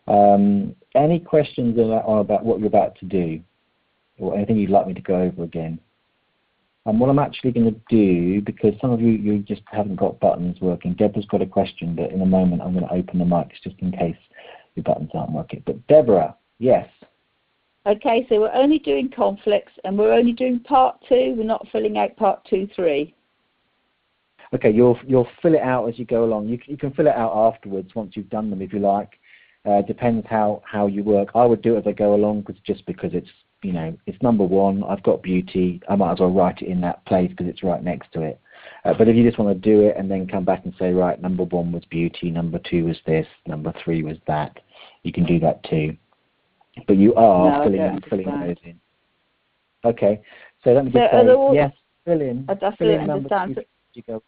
Any questions about what you're about to do, or anything you'd like me to go over again? And what I'm actually going to do, because some of you just haven't got buttons working. Deborah's got a question, but in a moment I'm going to open the mics just in case your buttons aren't working. But Deborah, yes. Okay, so we're only doing conflicts, and we're only doing part 2. We're not filling out part 2, 3. Okay, you'll fill it out as you go along. You can fill it out afterwards once you've done them if you like. Depends how you work. I would do it as I go along just because it's, you know, it's number 1. I've got beauty. I might as well write it in that place because it's right next to it. But if you just want to do it and then come back and say, right, number 1 was beauty, number 2 was this, number 3 was that, you can do that too. But you are filling those in. Okay, so let me just say, yes, fill in. I fill in number 2. You go.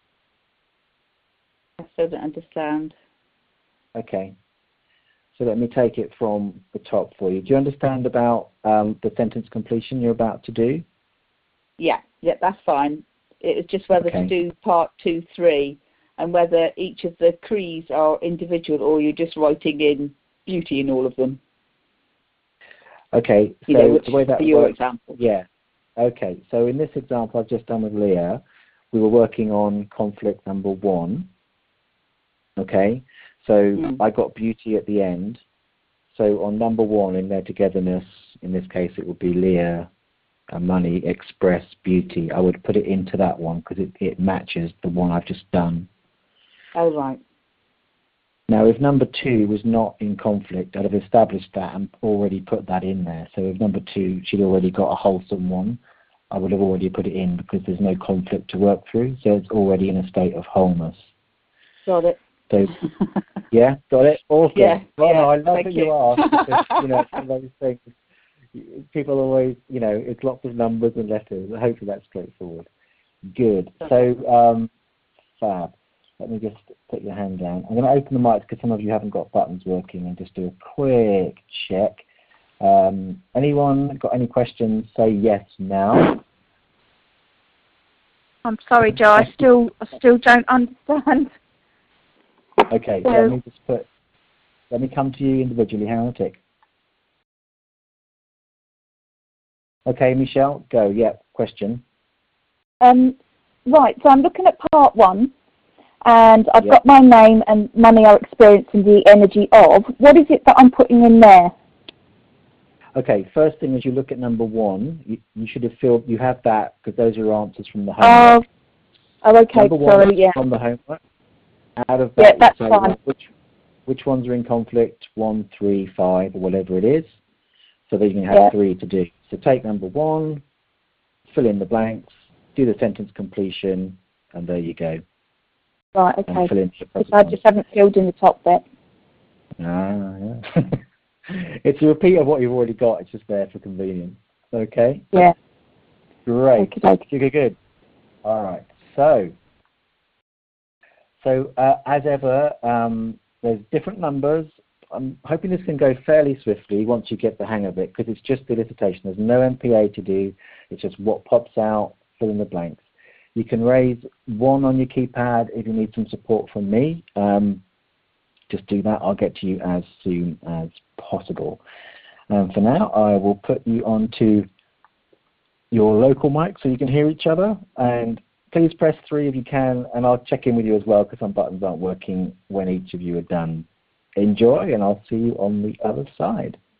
I still don't understand. Okay. So let me take it from the top for you. Do you understand about the sentence completion you're about to do? Yeah, that's fine. It was just whether to do part 2, 3, and whether each of the crees are individual or you're just writing in beauty in all of them. Okay, so the way that for your works, example. Yeah. Okay, so in this example I've just done with Leah, we were working on conflict number 1. Okay, so I got beauty at the end. So on number 1 in their togetherness, in this case it would be Leah, money, express, beauty. I would put it into that one because it matches the one I've just done. Oh, right. Now, if number 2 was not in conflict, I'd have established that and already put that in there. So if number 2, she'd already got a wholesome one, I would have already put it in because there's no conflict to work through. So it's already in a state of wholeness. Got it. So, yeah, got it? Awesome. Yeah, well, yeah, I love that you asked because, you know, it's one of those things. People always, you know, it's lots of numbers and letters. Hopefully that's straightforward. Good. So, fab. Let me just put your hand down. I'm going to open the mics because some of you haven't got buttons working and just do a quick check. Anyone got any questions? Say yes now. I'm sorry, Joe. I still don't understand. Okay, so, let me come to you individually. Hang on a tick. Okay, Michelle, go. Yeah, question. Right, so I'm looking at part 1. And I've got my name and money are experiencing the energy of. What is it that I'm putting in there? Okay, first thing is you look at number 1. You should have filled, you have that because those are your answers from the homework. Oh, okay, number 1 sorry, yeah. From the homework. Out of that, that's fine. Which ones are in conflict, 1, 3, 5, or whatever it is. So that you can have 3 to do. So take number 1, fill in the blanks, do the sentence completion, and there you go. Right, okay. I just haven't filled in the top bit. Yeah. It's a repeat of what you've already got. It's just there for convenience. Okay? Yeah. Great. Okay. Good. All right. So as ever, there's different numbers. I'm hoping this can go fairly swiftly once you get the hang of it because it's just the elicitation. There's no MPA to do. It's just what pops out, fill in the blanks. You can raise 1 on your keypad if you need some support from me. Just do that. I'll get to you as soon as possible. For now, I will put you onto your local mic so you can hear each other. And please press 3 if you can, and I'll check in with you as well because some buttons aren't working when each of you are done. Enjoy, and I'll see you on the other side.